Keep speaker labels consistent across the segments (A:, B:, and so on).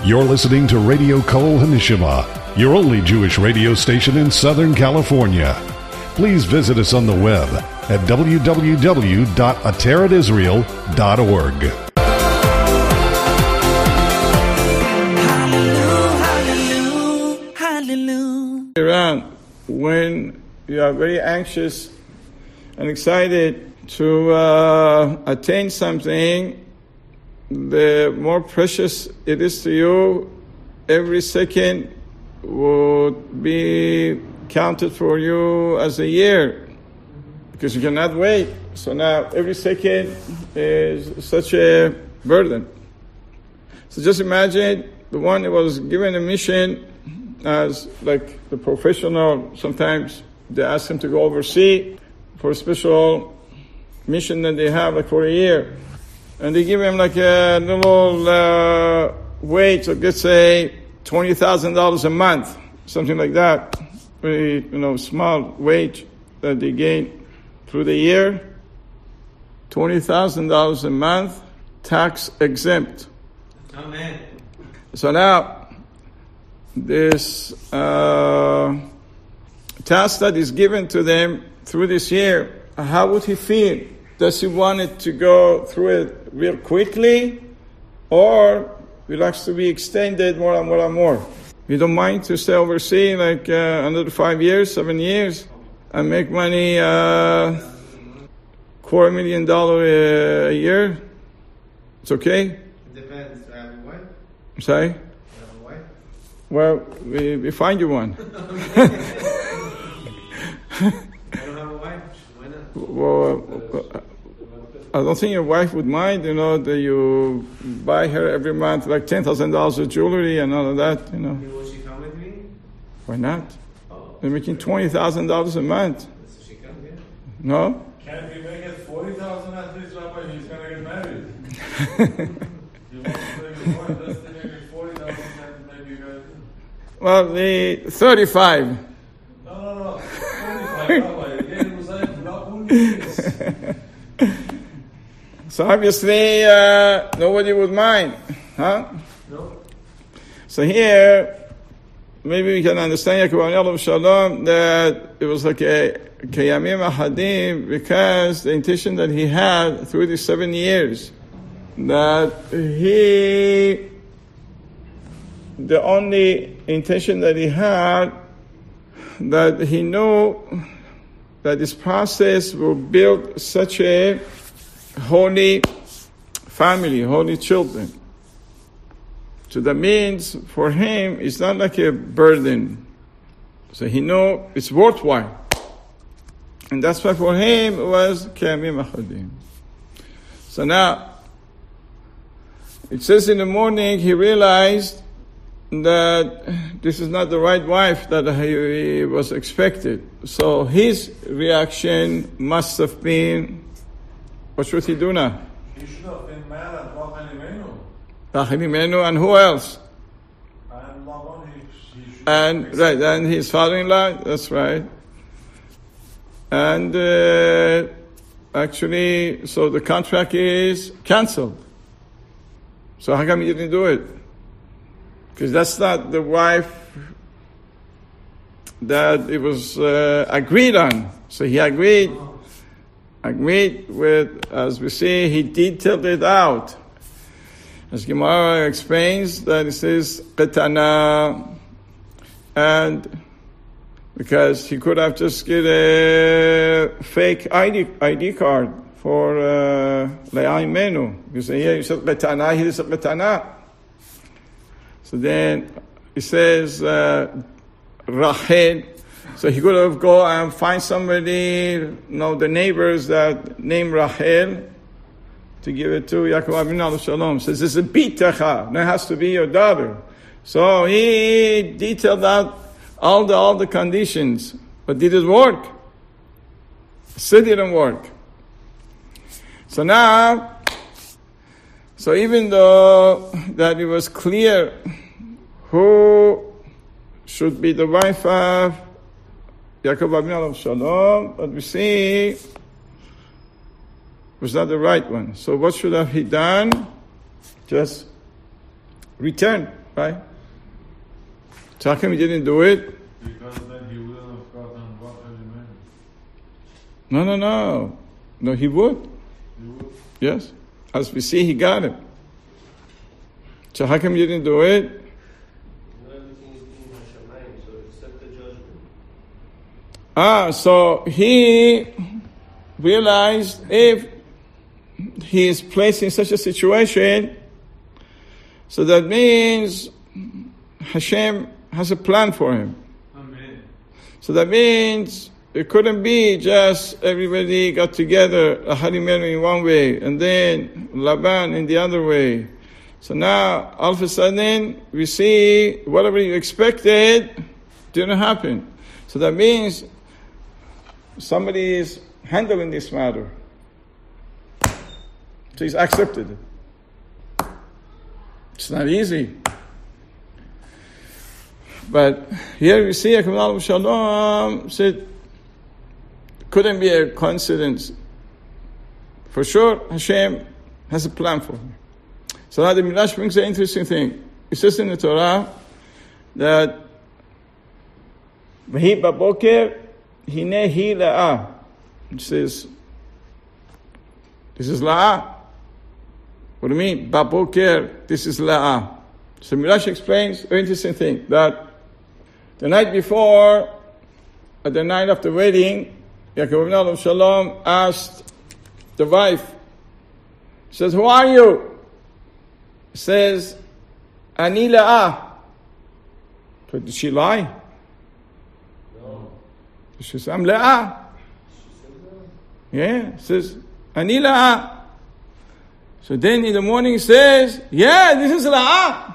A: You're listening to Radio Kol Hanishima, your only Jewish radio station in Southern California. Please visit us on the web at www.ateradisrael.org.
B: Hallelujah, hallelujah.
C: Around when you are very anxious and excited to attain something, the more precious it is to you, every second would be counted for you as a year, because you cannot wait. So now every second is such a burden. So just imagine the one who was given a mission as like the professional. Sometimes they ask him to go overseas for a special mission that they have, like for a year. And they give him like a little wage of, let's say, $20,000 a month, something like that. Very, small wage that they gain through the year. $20,000 a month, tax exempt.
D: Amen.
C: So now, this task that is given to them through this year, how would he feel? Does he want it to go through it real quickly, or he likes to be extended more and more and more? You don't mind to stay overseas like another 5 years, 7 years, and make money $250,000 a year? It's okay?
D: It depends. I have a wife.
C: Sorry?
D: I have a wife.
C: Well, we find you one.
D: I don't have a wife. Why not?
C: Well, I don't think your wife would mind, that you buy her every month like $10,000 of jewelry and all of that,
D: Will she come with me?
C: Why not?
D: Oh.
C: They're making $20,000 a month.
D: So she come, yeah.
C: No?
E: Can't we make it 40,000 at least, Rabbi? He's going to get married. You want to make it more? Let's make it 40,000 and maybe you guys do.
C: Well, the 35.
E: No. 45, Rabbi. Again, it was like, not only.
C: So obviously, nobody would mind, huh?
D: No.
C: So here, maybe we can understand Yaakov Shalom that it was like a Kayamim Ahadim, because the intention that he had through these 7 years, that the only intention that he had, that he knew that this process will build such a holy family, holy children. So that means for him, it's not like a burden. So he knew it's worthwhile. And that's why for him it was Kayamim Achadim. So now, it says in the morning he realized that this is not the right wife that he was expected. So his reaction must have been, what should he do now?
E: He should have been mad at Rachel Imenu.
C: Rachel Imenu, and who else?
E: And Laban, he should
C: And right, and his father-in-law, that's right. And actually, so the contract is cancelled. So how come he didn't do it? Because that's not the wife that it was agreed on. So he agreed with, as we see, he detailed it out. As Gemara explains, that it says qetana, and because he could have just get a fake ID card for Leah Imenu. You say, here you said qetana, here you said qetana. So then he says Rachel. So he could have go and find somebody, the neighbors that name Rachel, to give it to Yaakov Avinu Shalom. Says, this is a bitecha. No, it has to be your daughter. So he detailed out all the conditions. But did it work? It still didn't work. So now, even though that it was clear who should be the wife of Yaakov Avinu Shalom, but we see was not the right one. So what should have he done? Just return Right? So how come he didn't do it?
E: Because then he wouldn't have gotten what element.
C: No, he would.
E: He would.
C: Yes. As we see, he got it. So how come you didn't do it?
D: Not everything is being Hashemayim, so accept the judgment.
C: So he realized if he is placed in such a situation, so that means Hashem has a plan for him.
E: Amen.
C: So that means it couldn't be just everybody got together, Aharimenu in one way, and then Laban in the other way. So now, all of a sudden, we see whatever you expected didn't happen. So that means somebody is handling this matter. So he's accepted it. It's not easy. But here we see Akav Shalom said, couldn't be a coincidence. For sure, Hashem has a plan for him. So now the Midrash brings an interesting thing. It says in the Torah that V'hi baboker hine hi la'ah. It says, this is la'ah. What do you mean? Baboker, this is la'ah. So Midrash explains an interesting thing, that the night before, at the night of the wedding, Yaakov Avinu Shalom asked the wife, says, who are you? Says, Ani la'ah. So did she lie?
D: No.
C: She says, I'm la'ah. Yeah, says, Ani la'ah. So then in the morning he says, yeah, this is la'ah.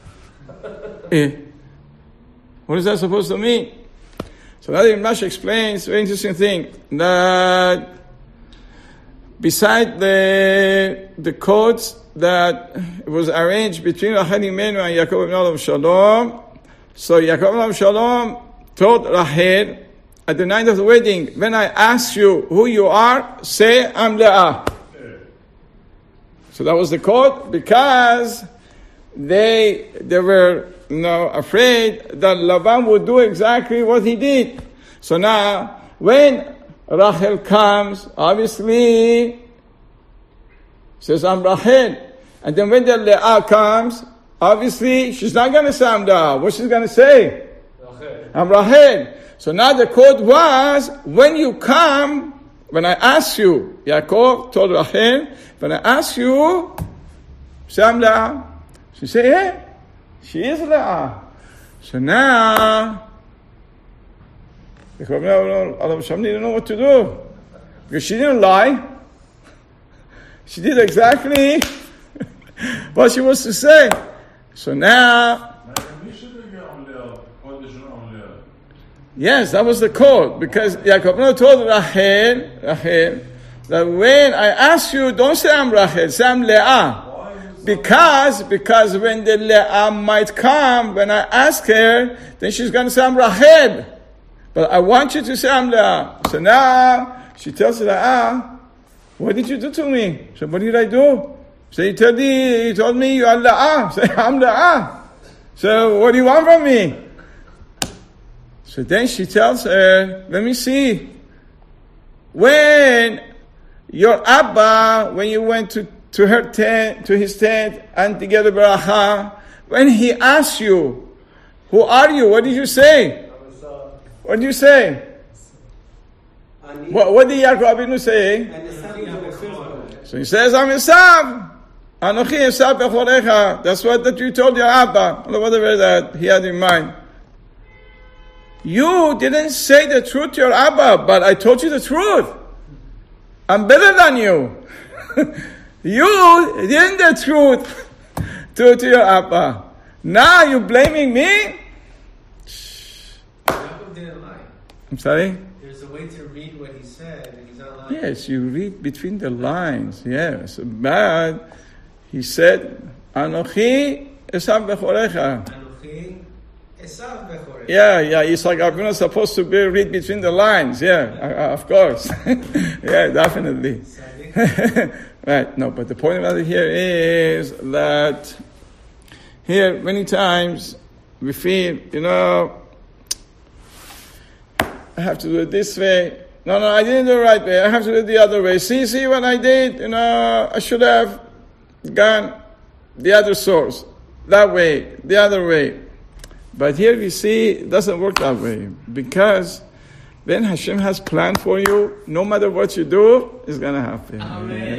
C: What is that supposed to mean? So now the Rashi explains a very interesting thing, that beside the codes that was arranged between Rachel Imenu and Yaakov Avinu Shalom, so Yaakov Avinu Shalom told Rachel at the night of the wedding, when I ask you who you are, say I'm Leah. So that was the code, because they were afraid that Laban would do exactly what he did. So now, when Rachel comes, obviously, says, I'm Rachel. And then when the Leah comes, obviously, she's not going to say I'm Leah. What she's going to say?
D: Rachel.
C: I'm Rachel. So now the code was, when you come, when I ask you, Yaakov told Rachel, when I ask you, say I'm Leah. She said, yeah, she is Leah. So now, Yaakov didn't know what to do. Because she didn't lie. She did exactly what she was to say. So now, yes, that was the code. Because Yaakov told Rachel, that when I ask you, don't say I'm Rachel, say I'm Leah. Because when the Leah might come, when I ask her, then she's going to say I'm Rachel. But I want you to say I'm Leah. So now, she tells Leah, what did you do to me? So what did I do? So you told me you are Leah. Say I'm Leah. So what do you want from me? So then she tells her, let me see. When your Abba, when you went to her tent, to his tent, and together Baracha, when he asked you, who are you? What did you say? What did you say? What did Yaakov Avinu say? So he says, I'm Esav. Anochi Esav bechorecha. That's what you told your Abba. Whatever that he had in mind. You didn't say the truth to your Abba, but I told you the truth. I'm better than you. You didn't the truth to your Abba. Now you're blaming me?
D: Yaakov didn't lie.
C: I'm sorry?
D: There's a way to read what he said, and he's not lying.
C: Yes, you read between the lines. Yes, but he said, Anochi Esav bechorecha.
D: Anochi Esav bechorecha.
C: Yeah, Yitzhak Avinu is supposed to read between the lines. Yeah, of course. Yeah, definitely. Right, no, but the point about it here is that Here, many times, we feel, I have to do it this way. No, I didn't do it the right way. I have to do it the other way. See what I did? I should have gone the other source, that way, the other way. But here we see it doesn't work that way. Because when Hashem has planned for you, no matter what you do, it's going to happen.
B: Amen.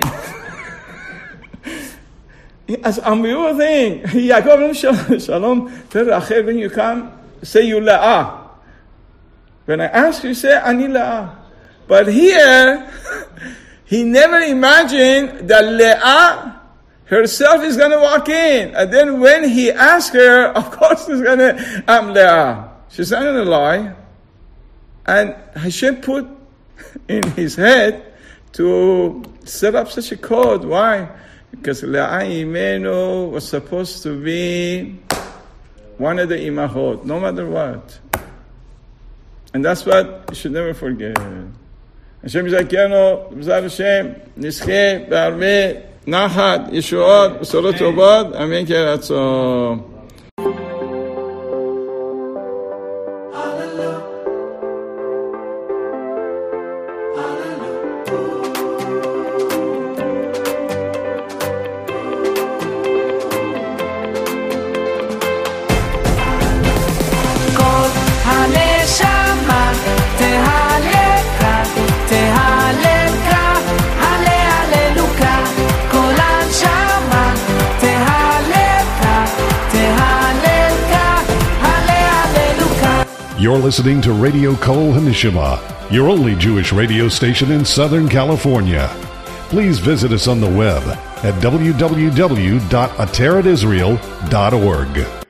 C: It's an unbelievable thing. Yaakov, Shalom, tell Rachel, when you come, say you la'ah. When I ask you, say ani la'ah. But here, he never imagined that Leah herself is going to walk in. And then when he asks her, of course he's going to, I'm Leah. She's not going to lie. And Hashem put in his head to set up such a code. Why? Because Leah Imenu was supposed to be one of the imahot, no matter what. And that's what you should never forget. Hashem Yizakenu, B'ezrat Hashem, Nizche, Be'armeh, Nachat, Yeshuot, B'sorot Tovot, Amen Keratzon.
A: You're listening to Radio Kol Hanishima, your only Jewish radio station in Southern California. Please visit us on the web at www.ateratisrael.org.